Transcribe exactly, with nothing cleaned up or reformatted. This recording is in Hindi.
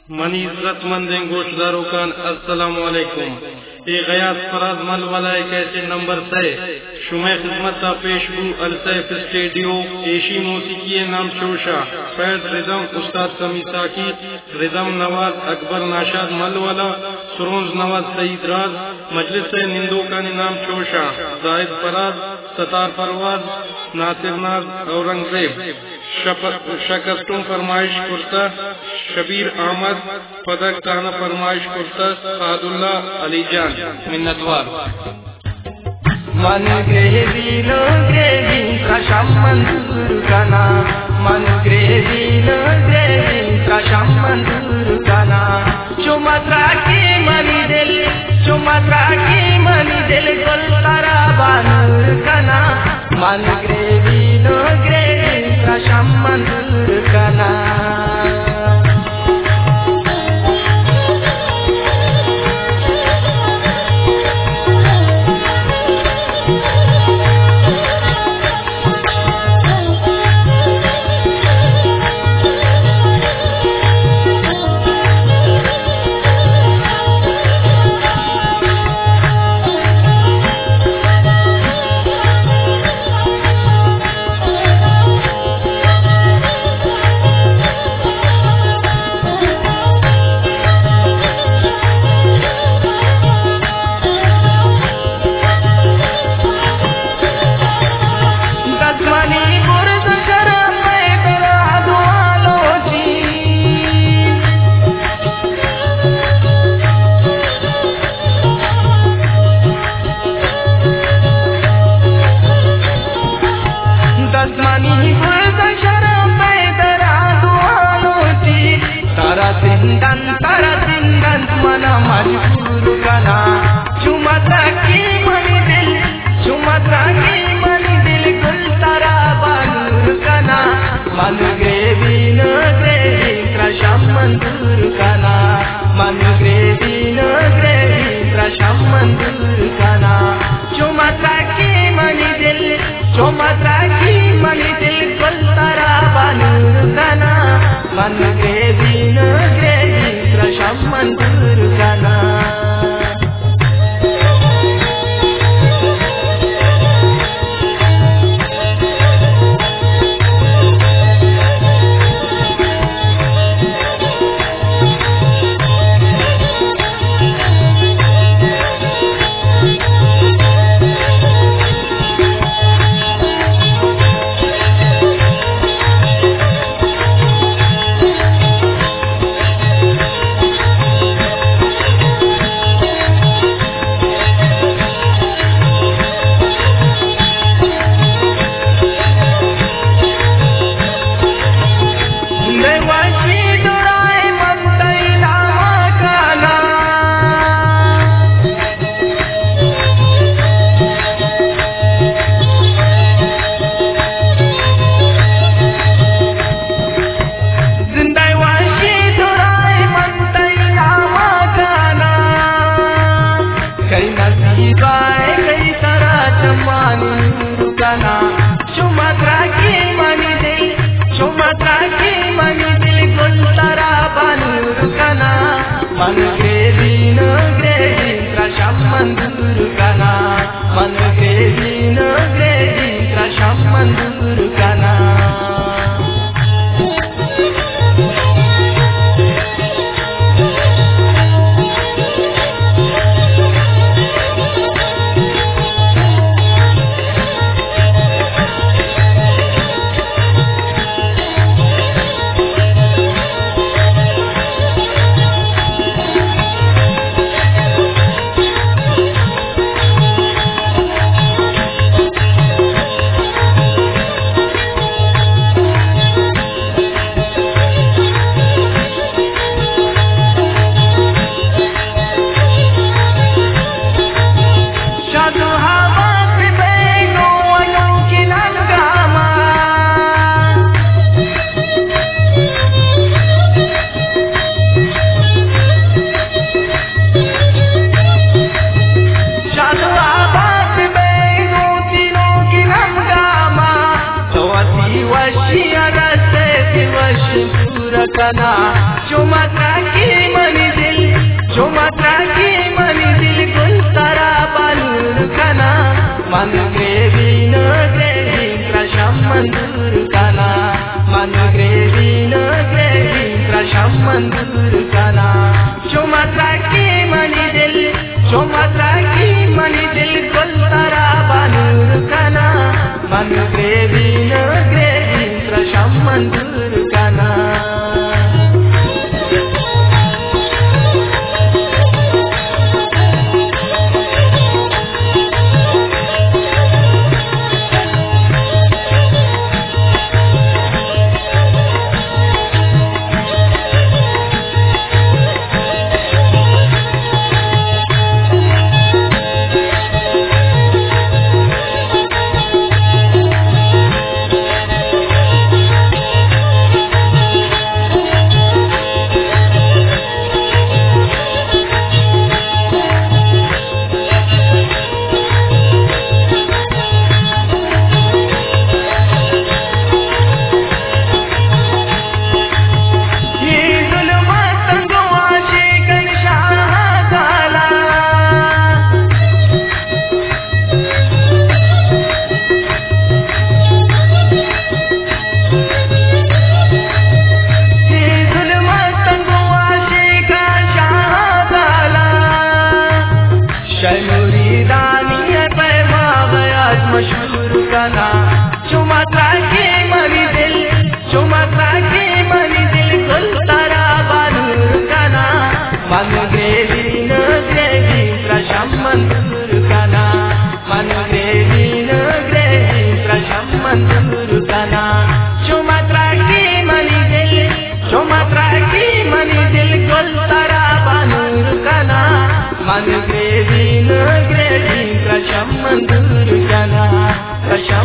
मनी इज्जतमंद गोशदारों का अस्सलामु अलैकुम। ए गयास फराज मल वाला कैसे नंबर से शुमे खिदमत का पेशगू अलसैफ स्टेडियो एशी मौसीकी नाम शोशा फैज रिदम उस्ताद कमी साकिब रिदम नवाज अकबर नाशाद मल वाला सुरोज नवाज सईद राज मजलिस निंदो का नाम शोशा जाहिद फराज सतार परवाज नासिर नाज औरंगजेब शकस्तों फरमाइश कुर्ता शबीर अहमद पदक ताना फरमाइश कुर्ता सादुल्ला अली जान मिन्नतवार मन ग्रेवीलो ग्रेवी प्रशम मंजूर कना मन ग्रेवीलो ग्रेवी प्रशम मंजूर कना चुमत्रा की मनी दिल चुमत्रा की मनी दिल गुल तारा बानूर कना मन ग्रेवीलो ग्रेवी प्रशम मंजूर कना कना चुमत्रा की मंजूर कना चुमत्रा की मनी दिल चुमत्रा की मनी दिल गुल तारा बानूर कना मन ग्रेवीन ग्रेवीन प्रशम मंजूर कना मशहूर कना चुमत्रा की मनी दिल चुमत्रा की मनी दिल गुल तारा बानूर कना मन ग्रेवीन ग्रेवीन प्रशम मंजूर कना मन ग्रेवीन ग्रेवीन प्रशम मंजूर कना चुमत्रा की मनी दिल चुमत्रा की मनी दिल गुल तारा बानूर कना मन ग्रेवीन ग्रेवीन प्रशम मंजूर कना प्रशम